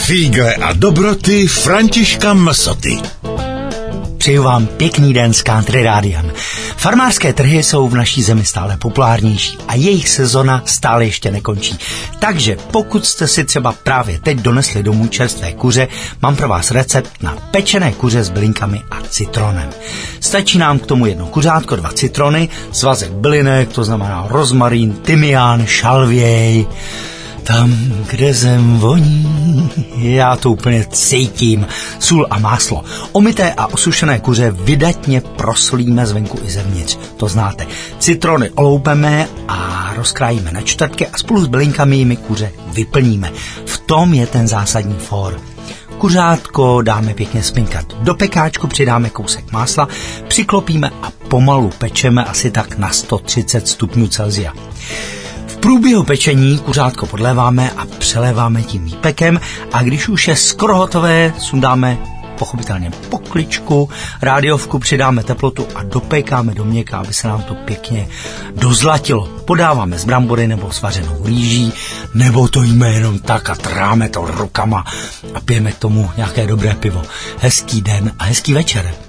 Fígle a dobroty Františka Msoty. Přeju vám pěkný den s Country Rádiem. Farmářské trhy jsou v naší zemi stále populárnější a jejich sezona stále ještě nekončí. Takže pokud jste si třeba právě teď donesli domů čerstvé kuře, mám pro vás recept na pečené kuře s bylinkami a citronem. Stačí nám k tomu jedno kuřátko, 2 citrony, svazek bylinek, to znamená rozmarín, tymián, šalvěj. Tam, kde zem voní, já to úplně cítím. Sůl a máslo. Omyté a osušené kuře vydatně prosolíme zvenku i zevnitř. To znáte. Citrony oloupeme a rozkrájíme na čtvrtky a spolu s bylinkami jimi kuře vyplníme. V tom je ten zásadní fór. Kuřátko dáme pěkně spinkat. Do pekáčku přidáme kousek másla, přiklopíme a pomalu pečeme asi tak na 130 stupňů Celsia. V průběhu pečení kuřátko podléváme a přeléváme tím výpekem a když už je skoro hotové, sundáme pochopitelně pokličku, rádiovku, přidáme teplotu a dopékáme do měka, aby se nám to pěkně dozlatilo. Podáváme z brambory nebo s vařenou rýží, nebo to jíme jenom tak a tráme to rukama a pijeme k tomu nějaké dobré pivo. Hezký den a hezký večer.